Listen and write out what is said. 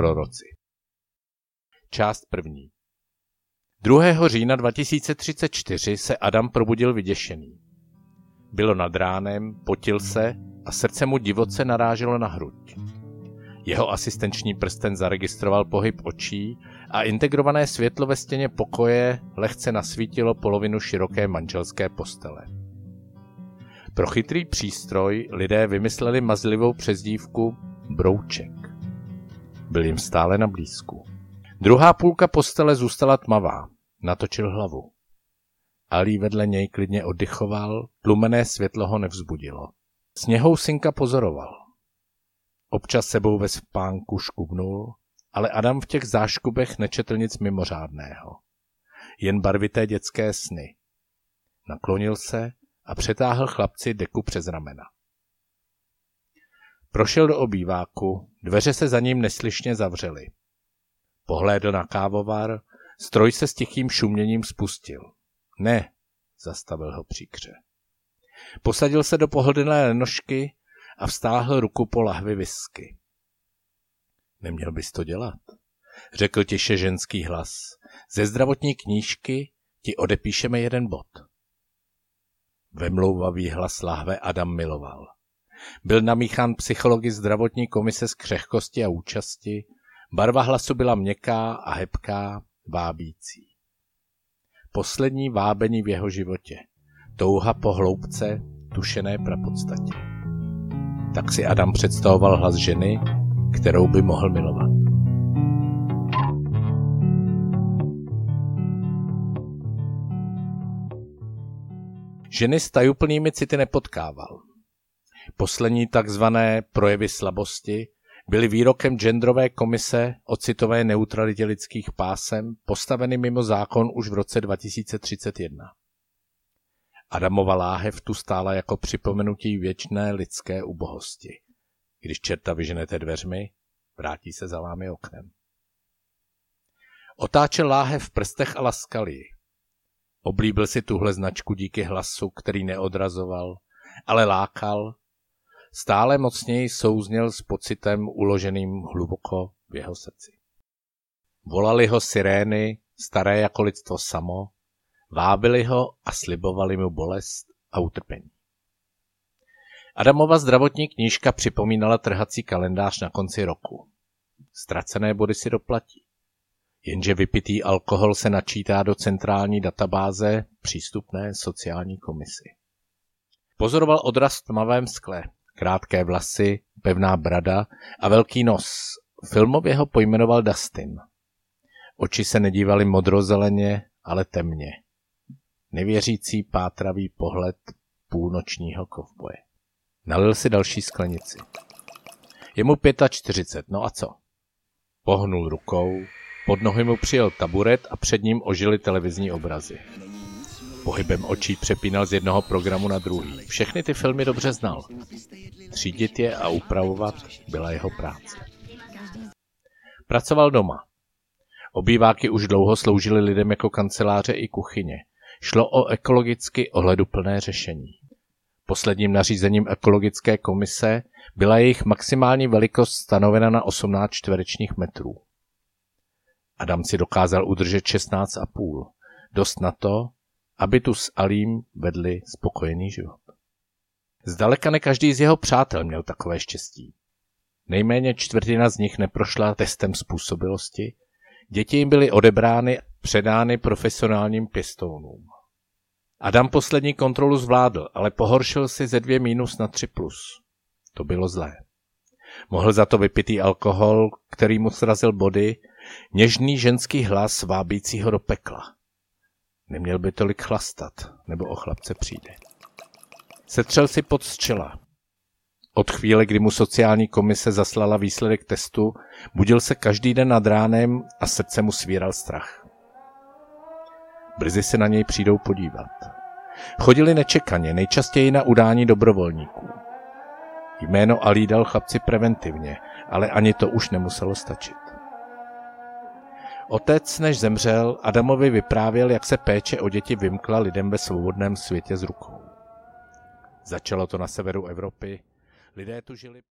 proroci. Část první. 2. října 2034 se Adam probudil vyděšený. Bylo nad ránem, potil se a srdce mu divoce naráželo na hruď. Jeho asistenční prsten zaregistroval pohyb očí a integrované světlo ve stěně pokoje lehce nasvítilo polovinu široké manželské postele. Pro chytrý přístroj lidé vymysleli mazlivou přezdívku Brouček. Byl jim stále na blízku. Druhá půlka postele zůstala tmavá. Natočil hlavu. Ali vedle něj klidně oddychoval, tlumené světlo ho nevzbudilo. Sněhousynka pozoroval. Občas sebou ve spánku škubnul, ale Adam v těch záškubech nečetl nic mimořádného. Jen barvité dětské sny. Naklonil se a přetáhl chlapci deku přes ramena. Prošel do obýváku, dveře se za ním neslyšně zavřely. Pohlédl na kávovar, stroj se s tichým šuměním spustil. Ne, zastavil ho příkře. Posadil se do pohodlné lenošky a vztáhl ruku po lahvi whisky. Neměl bys to dělat, řekl tiše ženský hlas. Ze zdravotní knížky ti odepíšeme jeden bod. Vemlouvavý hlas lahve Adam miloval. Byl namíchán psychologi zdravotní komise z křehkosti a účasti, barva hlasu byla měkká a hebká, vábící. Poslední vábení v jeho životě, touha po hloubce, tušené prapodstatě. Tak si Adam představoval hlas ženy, kterou by mohl milovat. Ženy s tajuplnými city nepotkával. Poslední takzvané projevy slabosti byly výrokem genderové komise o citové neutralitě lidských pásem, postaveny mimo zákon už v roce 2031. Adamova láhev tu stála jako připomenutí věčné lidské ubohosti. Když čerta vyženete dveřmi, vrátí se za vámi oknem. Otáčel láhev v prstech a laskal ji. Oblíbil si tuhle značku díky hlasu, který neodrazoval, ale lákal, stále mocněji souzněl s pocitem uloženým hluboko v jeho srdci. Volali ho sirény, staré jako lidstvo samo, vábili ho a slibovali mu bolest a utrpení. Adamova zdravotní knížka připomínala trhací kalendář na konci roku. Ztracené body si doplatí. Jenže vypitý alkohol se načítá do centrální databáze přístupné sociální komisi. Pozoroval odraz v tmavém skle, krátké vlasy, pevná brada a velký nos. Filmově ho pojmenoval Dustin. Oči se nedívaly modrozeleně, ale temně. Nevěřící pátravý pohled půlnočního kovboje. Nalil si další sklenici. Je mu 45, no a co? Pohnul rukou, pod nohy mu přijel taburet a před ním ožily televizní obrazy. Pohybem očí přepínal z jednoho programu na druhý. Všechny ty filmy dobře znal. Třídit je a upravovat byla jeho práce. Pracoval doma. Obýváky už dlouho sloužily lidem jako kanceláře i kuchyně. Šlo o ekologicky ohleduplné řešení. Posledním nařízením ekologické komise byla jejich maximální velikost stanovena na 18 čtverečních metrů. Adam si dokázal udržet 16,5. Dost na to, aby tu s Alím vedli spokojený život. Zdaleka ne každý z jeho přátel měl takové štěstí. Nejméně čtvrtina z nich neprošla testem způsobilosti, děti jim byly odebrány a předány profesionálním pěstounům. Adam poslední kontrolu zvládl, ale pohoršil si ze 2 minus na 3+. To bylo zlé. Mohl za to vypitý alkohol, který mu srazil body, něžný ženský hlas vábícího do pekla. Neměl by tolik chlastat, nebo o chlapce přijde. Setřel si pot z čela. Od chvíle, kdy mu sociální komise zaslala výsledek testu, budil se každý den nad ránem a srdce mu svíral strach. Brzy se na něj přijdou podívat. Chodili nečekaně, nejčastěji na udání dobrovolníků. Jméno Ali dal chlapci preventivně, ale ani to už nemuselo stačit. Otec, než zemřel, Adamovi vyprávěl, jak se péče o děti vymkla lidem ve svobodném světě z rukou. Začalo to na severu Evropy. Lidé tu žili